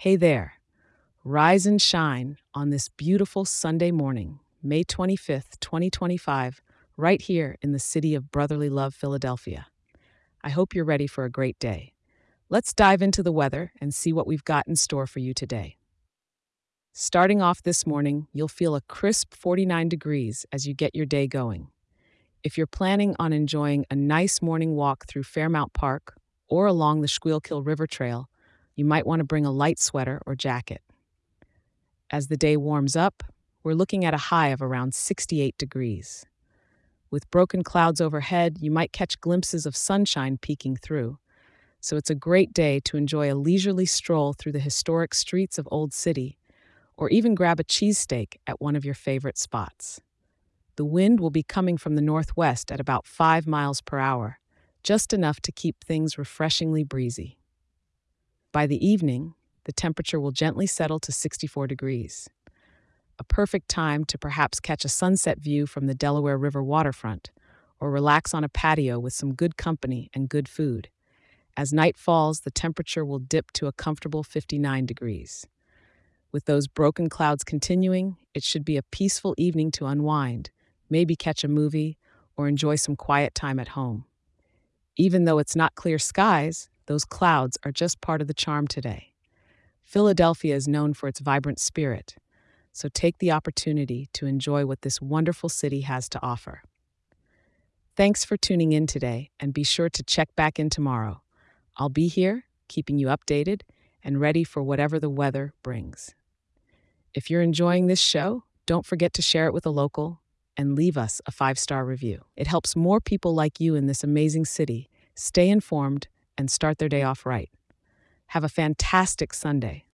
Hey there, rise and shine on this beautiful Sunday morning, May 25th, 2025, right here in the city of brotherly love, Philadelphia. I hope you're ready for a great day. Let's dive into the weather and see what we've got in store for you today. Starting off this morning, you'll feel a crisp 49 degrees as you get your day going. If you're planning on enjoying a nice morning walk through Fairmount Park or along the Schuylkill River Trail, you might want to bring a light sweater or jacket. As the day warms up, we're looking at a high of around 68 degrees. With broken clouds overhead, you might catch glimpses of sunshine peeking through. So it's a great day to enjoy a leisurely stroll through the historic streets of Old City, or even grab a cheesesteak at one of your favorite spots. The wind will be coming from the northwest at about 5 miles per hour, just enough to keep things refreshingly breezy. By the evening, the temperature will gently settle to 64 degrees. A perfect time to perhaps catch a sunset view from the Delaware River waterfront, or relax on a patio with some good company and good food. As night falls, the temperature will dip to a comfortable 59 degrees. With those broken clouds continuing, it should be a peaceful evening to unwind, maybe catch a movie, or enjoy some quiet time at home. Even though it's not clear skies, those clouds are just part of the charm today. Philadelphia is known for its vibrant spirit, so take the opportunity to enjoy what this wonderful city has to offer. Thanks for tuning in today, and be sure to check back in tomorrow. I'll be here, keeping you updated and ready for whatever the weather brings. If you're enjoying this show, don't forget to share it with a local and leave us a 5-star review. It helps more people like you in this amazing city stay informed and start their day off right. Have a fantastic Sunday.